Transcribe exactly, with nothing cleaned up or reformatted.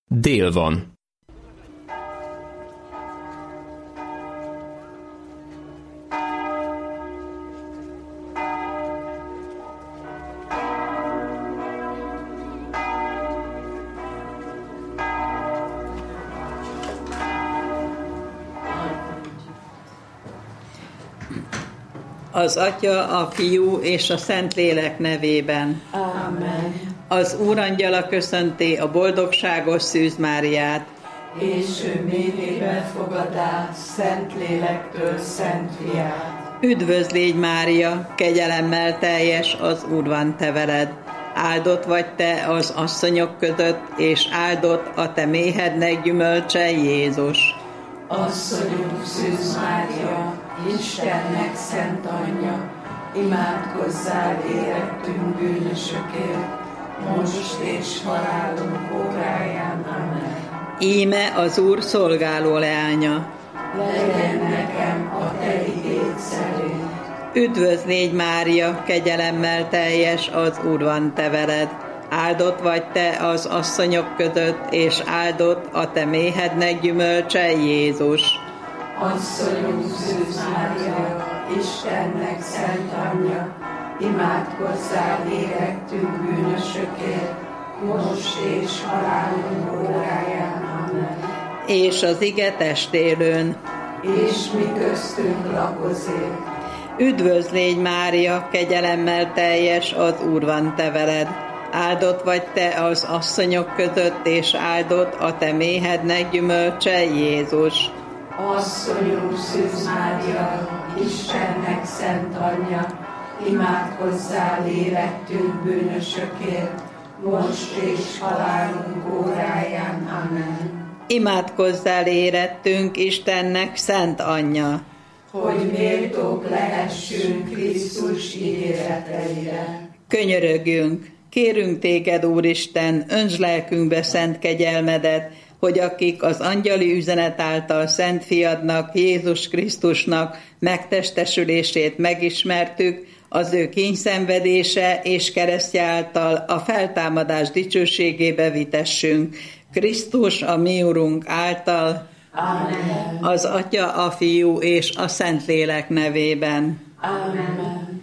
Dél van. Az Atya, a Fiú és a Szentlélek nevében. Amen. Az Úrangyala köszönti a boldogságos Szűz Máriát. És ő mélyébe fogadá Szentlélektől Szent Fiát. Üdvözl légy, Mária, kegyelemmel teljes, az Úr van te veled. Áldott vagy te az asszonyok között, és áldott a te méhednek gyümölcse, Jézus. Asszonyunk Szűz Mária, Istennek szent anyja, imádkozzál érettünk bűnösökért, most és halálunk óráján. Amen. Íme az Úr szolgáló leánya. Legyen nekem a te igéd szerint. Üdvözl légy, Mária, kegyelemmel teljes, az Úr van te veled. Áldott vagy te az asszonyok között, és áldott a te méhednek gyümölcse, Jézus. Asszonyunk Szűz Mária, Istennek szent anyja, imádkozzál érettünk bűnösökért, most és halálunk óráján. Amen. És az ige testélőn. És mi köztünk lakozik. Üdvözl légy, Mária, kegyelemmel teljes, az Úr van te veled. Áldott vagy te az asszonyok között, és áldott a te méhednek gyümölcse, Jézus. Asszonyunk Szűz Mária, Istennek szent anyja, imádkozzál érettünk bűnösökért, most és halálunk óráján. Amen. Imádkozzál érettünk, Istennek szent anyja, hogy méltók lehessünk Krisztus ígéreteire. Könyörögjünk, kérünk téged, Úristen, öntsd lelkünkbe szent kegyelmedet, hogy akik az angyali üzenet által Szent Fiadnak, Jézus Krisztusnak megtestesülését megismertük, az ő kínyszenvedése és keresztje által a feltámadás dicsőségébe vitessünk. Krisztus, a mi Urunk által, Amen. Az Atya, a Fiú és a Szentlélek nevében. Amen.